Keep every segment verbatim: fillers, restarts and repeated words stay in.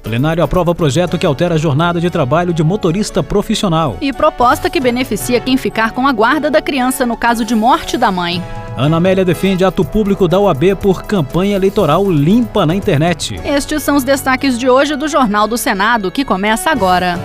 Plenário aprova projeto que altera a jornada de trabalho de motorista profissional. E proposta que beneficia quem ficar com a guarda da criança no caso de morte da mãe. Ana Amélia defende ato público da O A B por campanha eleitoral limpa na internet. Estes são os destaques de hoje do Jornal do Senado, que começa agora.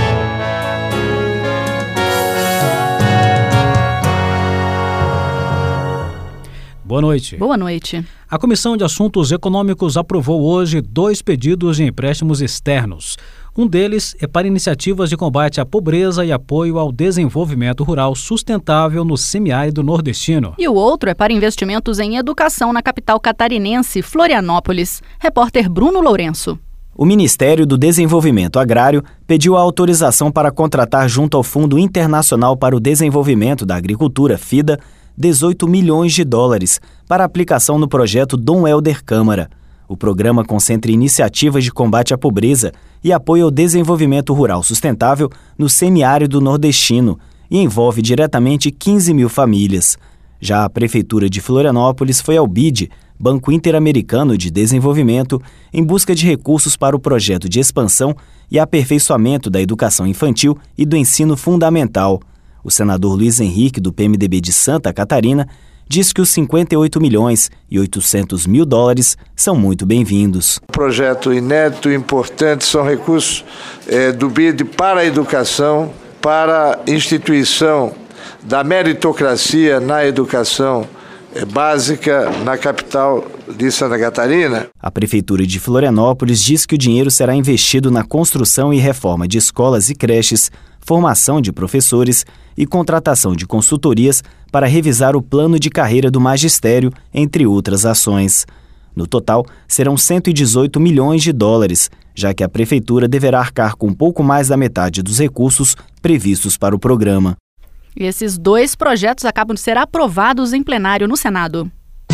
Boa noite. Boa noite. A Comissão de Assuntos Econômicos aprovou hoje dois pedidos de empréstimos externos. Um deles é para iniciativas de combate à pobreza e apoio ao desenvolvimento rural sustentável no semiárido nordestino. E o outro é para investimentos em educação na capital catarinense, Florianópolis. Repórter Bruno Lourenço. O Ministério do Desenvolvimento Agrário pediu a autorização para contratar junto ao Fundo Internacional para o Desenvolvimento da Agricultura, FIDA, dezoito milhões de dólares para aplicação no projeto Dom Helder Câmara. O programa concentra iniciativas de combate à pobreza e apoio ao desenvolvimento rural sustentável no semiárido nordestino e envolve diretamente quinze mil famílias. Já a Prefeitura de Florianópolis foi ao B I D, Banco Interamericano de Desenvolvimento, em busca de recursos para o projeto de expansão e aperfeiçoamento da educação infantil e do ensino fundamental. O senador Luiz Henrique, do P M D B de Santa Catarina, diz que os cinquenta e oito milhões e oitocentos mil dólares são muito bem-vindos. Projeto inédito e importante são recursos é, do B I D para a educação, para a instituição da meritocracia na educação é, básica na capital de Santa Catarina. A Prefeitura de Florianópolis diz que o dinheiro será investido na construção e reforma de escolas e creches, formação de professores e contratação de consultorias para revisar o plano de carreira do magistério, entre outras ações. No total, serão cento e dezoito milhões de dólares, já que a Prefeitura deverá arcar com pouco mais da metade dos recursos previstos para o programa. E esses dois projetos acabam de ser aprovados em plenário no Senado.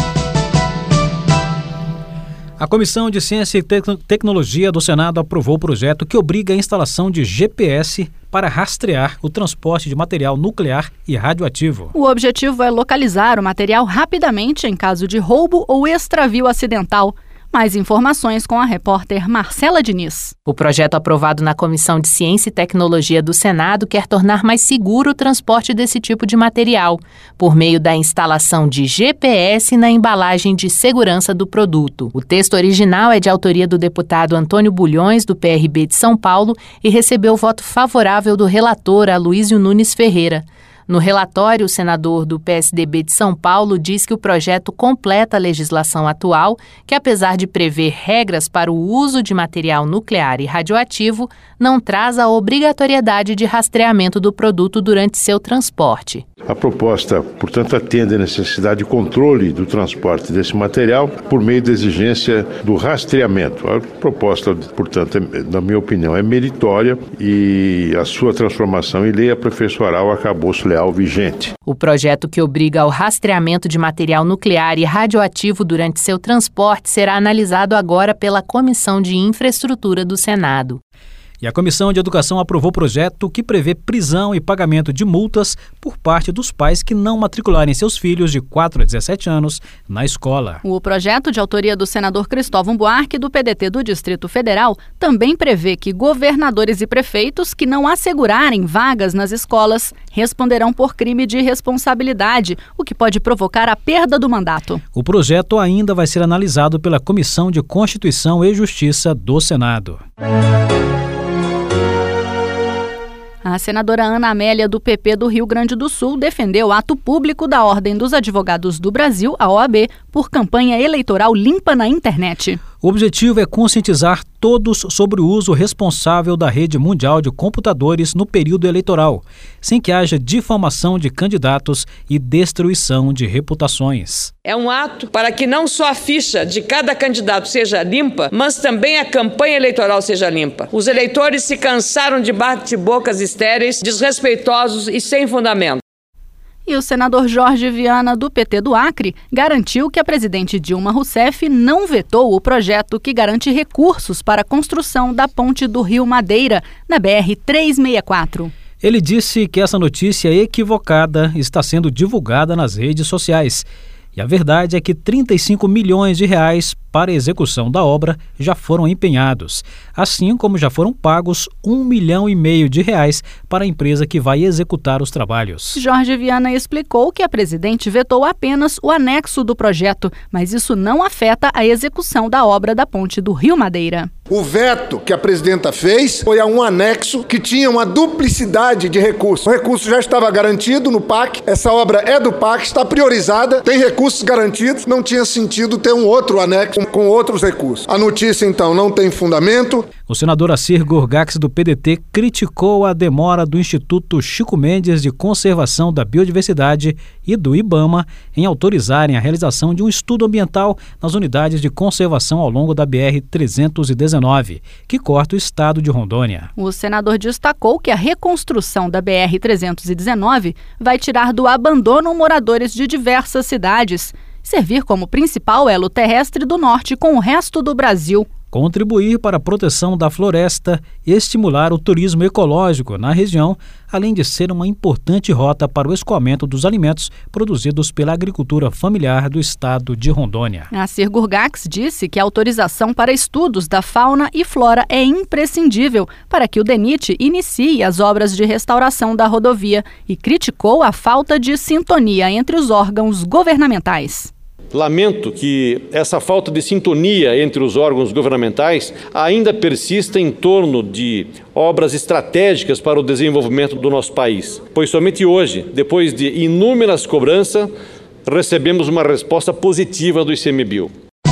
A Comissão de Ciência e Tecnologia do Senado aprovou o projeto que obriga a instalação de G P S para rastrear o transporte de material nuclear e radioativo. O objetivo é localizar o material rapidamente em caso de roubo ou extravio acidental. Mais informações com a repórter Marcela Diniz. O projeto aprovado na Comissão de Ciência e Tecnologia do Senado quer tornar mais seguro o transporte desse tipo de material, por meio da instalação de G P S na embalagem de segurança do produto. O texto original é de autoria do deputado Antônio Bulhões, do P R B de São Paulo, e recebeu o voto favorável do relator Aloísio Nunes Ferreira. No relatório, o senador do P S D B de São Paulo diz que o projeto completa a legislação atual, que apesar de prever regras para o uso de material nuclear e radioativo, não traz a obrigatoriedade de rastreamento do produto durante seu transporte. A proposta, portanto, atende à necessidade de controle do transporte desse material por meio da exigência do rastreamento. A proposta, portanto, é, na minha opinião, é meritória e a sua transformação em lei aperfeiçoará o arcabouço legal vigente. O projeto que obriga ao rastreamento de material nuclear e radioativo durante seu transporte será analisado agora pela Comissão de Infraestrutura do Senado. E a Comissão de Educação aprovou o projeto que prevê prisão e pagamento de multas por parte dos pais que não matricularem seus filhos de quatro a dezessete anos na escola. O projeto, de autoria do senador Cristóvão Buarque, do P D T do Distrito Federal, também prevê que governadores e prefeitos que não assegurarem vagas nas escolas responderão por crime de responsabilidade, o que pode provocar a perda do mandato. O projeto ainda vai ser analisado pela Comissão de Constituição e Justiça do Senado. A senadora Ana Amélia, do P P do Rio Grande do Sul, defendeu o ato público da Ordem dos Advogados do Brasil, a O A B, por campanha eleitoral limpa na internet. O objetivo é conscientizar todos sobre o uso responsável da rede mundial de computadores no período eleitoral, sem que haja difamação de candidatos e destruição de reputações. É um ato para que não só a ficha de cada candidato seja limpa, mas também a campanha eleitoral seja limpa. Os eleitores se cansaram de bate-bocas estéreis, desrespeitosos e sem fundamento. E o senador Jorge Viana, do P T do Acre, garantiu que a presidente Dilma Rousseff não vetou o projeto que garante recursos para a construção da ponte do Rio Madeira, na B R trezentos e sessenta e quatro. Ele disse que essa notícia equivocada está sendo divulgada nas redes sociais E a verdade é que trinta e cinco milhões de reais para a execução da obra já foram empenhados, assim como já foram pagos um milhão e meio de reais para a empresa que vai executar os trabalhos. Jorge Viana explicou que a presidente vetou apenas o anexo do projeto, mas isso não afeta a execução da obra da ponte do Rio Madeira. O veto que a presidenta fez foi a um anexo que tinha uma duplicidade de recursos. O recurso já estava garantido no P A C, essa obra é do P A C, está priorizada, tem recursos garantidos, não tinha sentido ter um outro anexo com outros recursos. A notícia, então, não tem fundamento. O senador Assir Gurgax, do P D T, criticou a demora do Instituto Chico Mendes de Conservação da Biodiversidade e do IBAMA em autorizarem a realização de um estudo ambiental nas unidades de conservação ao longo da B R trezentos e dezenove, que corta o estado de Rondônia. O senador destacou que a reconstrução da B R trezentos e dezenove vai tirar do abandono moradores de diversas cidades, servir como principal elo terrestre do norte com o resto do Brasil. Contribuir para a proteção da floresta e estimular o turismo ecológico na região, além de ser uma importante rota para o escoamento dos alimentos produzidos pela agricultura familiar do estado de Rondônia. Assir Gurgax disse que a autorização para estudos da fauna e flora é imprescindível para que o DENIT inicie as obras de restauração da rodovia e criticou a falta de sintonia entre os órgãos governamentais. Lamento que essa falta de sintonia entre os órgãos governamentais ainda persista em torno de obras estratégicas para o desenvolvimento do nosso país, pois somente hoje, depois de inúmeras cobranças, recebemos uma resposta positiva do ICMBio.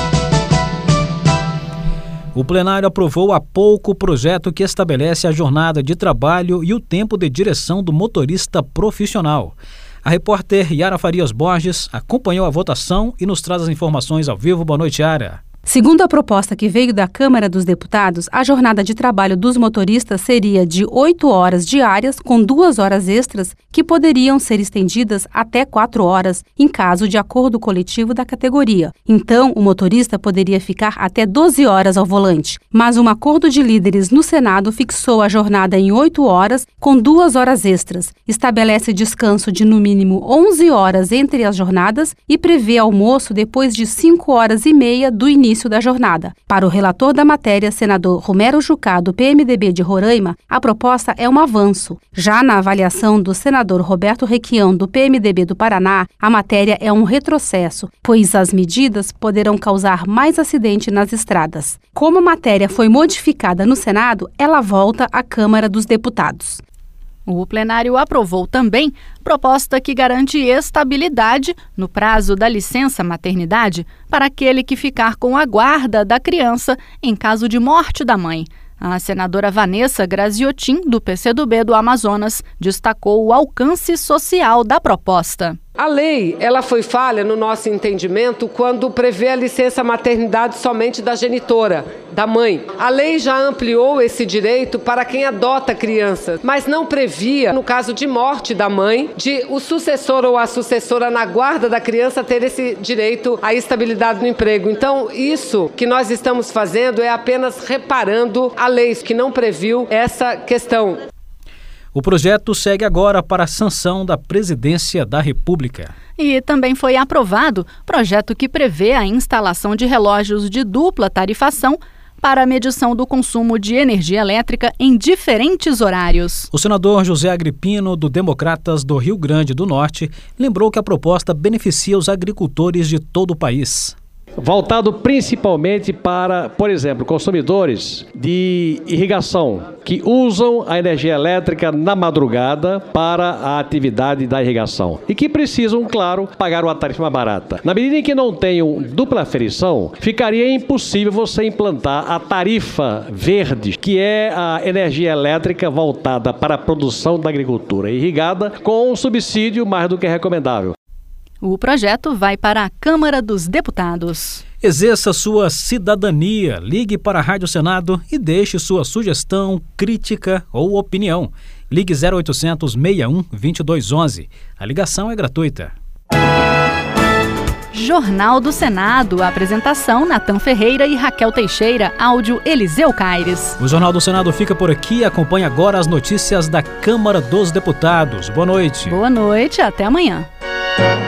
O plenário aprovou há pouco o projeto que estabelece a jornada de trabalho e o tempo de direção do motorista profissional. A repórter Yara Farias Borges acompanhou a votação e nos traz as informações ao vivo. Boa noite, Yara. Segundo a proposta que veio da Câmara dos Deputados, a jornada de trabalho dos motoristas seria de oito horas diárias, com duas horas extras, que poderiam ser estendidas até quatro horas, em caso de acordo coletivo da categoria. Então, o motorista poderia ficar até doze horas ao volante. Mas um acordo de líderes no Senado fixou a jornada em oito horas, com duas horas extras, estabelece descanso de no mínimo onze horas entre as jornadas e prevê almoço depois de cinco horas e meia do início da jornada. Para o relator da matéria, senador Romero Jucá, do P M D B de Roraima, a proposta é um avanço. Já na avaliação do senador Roberto Requião, do P M D B do Paraná, a matéria é um retrocesso, pois as medidas poderão causar mais acidente nas estradas. Como a matéria foi modificada no Senado, ela volta à Câmara dos Deputados. O plenário aprovou também proposta que garante estabilidade no prazo da licença maternidade para aquele que ficar com a guarda da criança em caso de morte da mãe. A senadora Vanessa Graziotin, do P C do B do Amazonas, destacou o alcance social da proposta. A lei, ela foi falha no nosso entendimento quando prevê a licença maternidade somente da genitora, da mãe. A lei já ampliou esse direito para quem adota crianças, mas não previa, no caso de morte da mãe, de o sucessor ou a sucessora na guarda da criança ter esse direito à estabilidade no emprego. Então, isso que nós estamos fazendo é apenas reparando a lei que não previu essa questão. O projeto segue agora para a sanção da Presidência da República. E também foi aprovado projeto que prevê a instalação de relógios de dupla tarifação para a medição do consumo de energia elétrica em diferentes horários. O senador José Agripino, do Democratas do Rio Grande do Norte, lembrou que a proposta beneficia os agricultores de todo o país. Voltado principalmente para, por exemplo, consumidores de irrigação que usam a energia elétrica na madrugada para a atividade da irrigação e que precisam, claro, pagar uma tarifa mais barata. Na medida em que não tenham dupla aferição, ficaria impossível você implantar a tarifa verde, que é a energia elétrica voltada para a produção da agricultura irrigada com um subsídio mais do que recomendável. O projeto vai para a Câmara dos Deputados. Exerça sua cidadania, ligue para a Rádio Senado e deixe sua sugestão, crítica ou opinião. Ligue zero oitocentos, seis um, dois dois um um. A ligação é gratuita. Jornal do Senado. Apresentação: Natan Ferreira e Raquel Teixeira. Áudio: Eliseu Caires. O Jornal do Senado fica por aqui. Acompanhe agora as notícias da Câmara dos Deputados. Boa noite. Boa noite. Até amanhã.